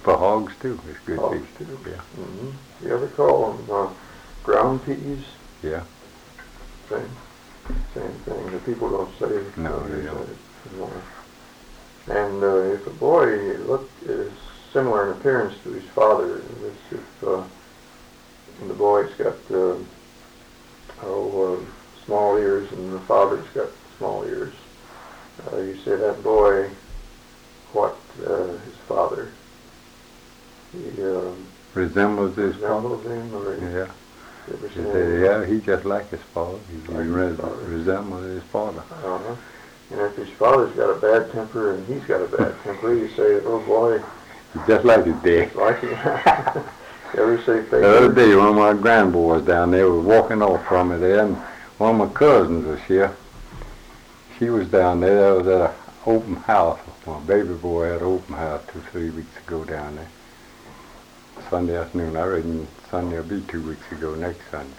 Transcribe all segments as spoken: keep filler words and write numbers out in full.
for hogs too. It's good Hogs feed. too. Yeah. Mm-hmm. You ever call them uh, ground peas? Yeah. Same, same thing. The people don't say. No, they don't. Anymore. And uh, if a boy look is similar in appearance to his father, this if uh, the boy's got uh, oh uh, small ears and the father's got small ears, uh, you say that boy, what uh, his father, he um, resembles his resembles father. him, or Yeah. you ever He seen said, him? yeah, he just like his father. He Like his res- father. resembles his father. Uh-huh. And if his father's got a bad temper and he's got a bad temper, you say, oh boy, He's just like his dad. like him. You ever say fake? The other day, one of my grandboys down there was walking off from me there, and one of my cousins was here. She was down there. That was at an open house. My baby boy had an open house two, three weeks ago down there. Sunday afternoon. I reckon Sunday will be two weeks ago, next Sunday.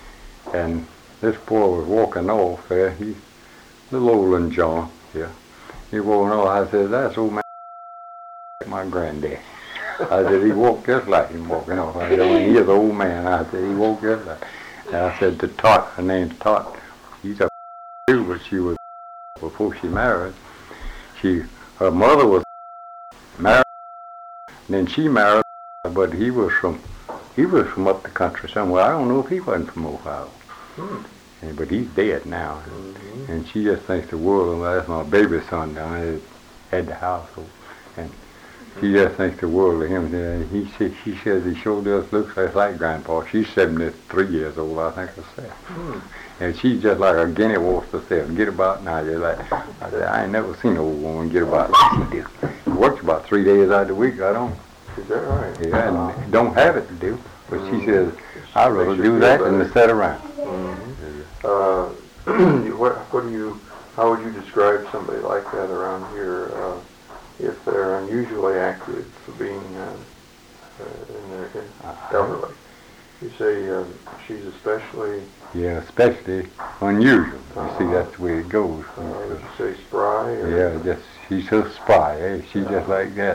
And this boy was walking off there. He's a little older than John here. He walking off. I said, that's old man like my granddad. I said, he walked just like him walking off. I said, when he is an old man, I said, he walked just like. And I said to Tot, her name's Tot, she's a too, but she was before she married. She, her mother was married, and then she married, but he was from, he was from up the country somewhere. I don't know if he wasn't from Ohio. Hmm. And, but he's dead now. Mm-hmm. And she just thinks the world of him. That's my baby son down there at the household. And she just thinks the world of him. And he said, she says he sure does look just like Grandpa. She's seventy-three years old, I think I said. Hmm. And she's just like a guinea wolf herself. Get about now. Just like, I said, I ain't never seen an old woman get about like she do. She works about three days out of the week. I don't. Is that right? Yeah, and Uh, don't have it to do. But she says, Just I'd makes rather you do feel that better. than to sit around. Mhm. Uh, what, what do you, how would you describe somebody like that around here uh, if they're unusually active for being uh, uh, in their in elderly? You say um, she's especially, Yeah, especially unusual. You see, Uh-huh. that's the way it goes. uh, would you say spry? Or? Yeah, just she's so spry. Eh? She's just like that.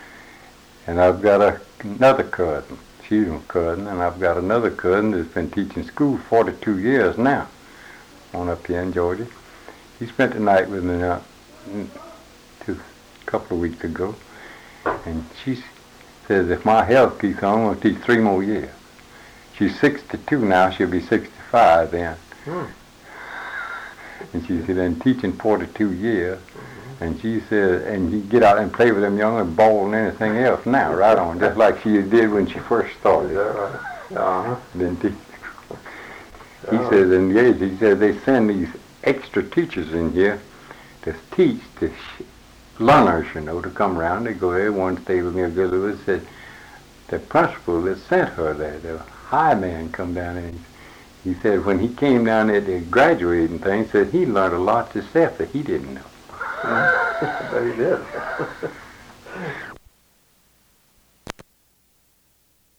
And I've got a, another cousin. She's a cousin, and I've got another cousin that's been teaching school forty-two years now, on up here in Georgia. He spent the night with me now, two, a couple of weeks ago, and she says if my health keeps on, I'm going to teach three more years. She's sixty-two now. She'll be sixty-five then. Hmm. And she said, been teaching forty-two years. And she said, and you get out and play with them young and ball and anything else now, right on, just like she did when she first Is started. that right? Uh-huh. Then te- he Oh. says, and yes, he said they send these extra teachers in here to teach the sh- learners, you know, to come around. They go there, one stay with me, a girl who said, the principal that sent her there, the high man come down there. He said when he came down there to graduate and things, said he learned a lot himself that he didn't know. I bet he did.